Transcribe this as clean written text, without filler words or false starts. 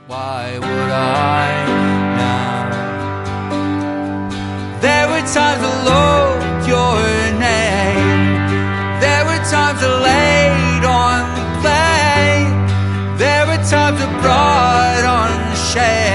Why would I now? There were times I loved your name. There were times I laid on the plane. There were times I brought on shame.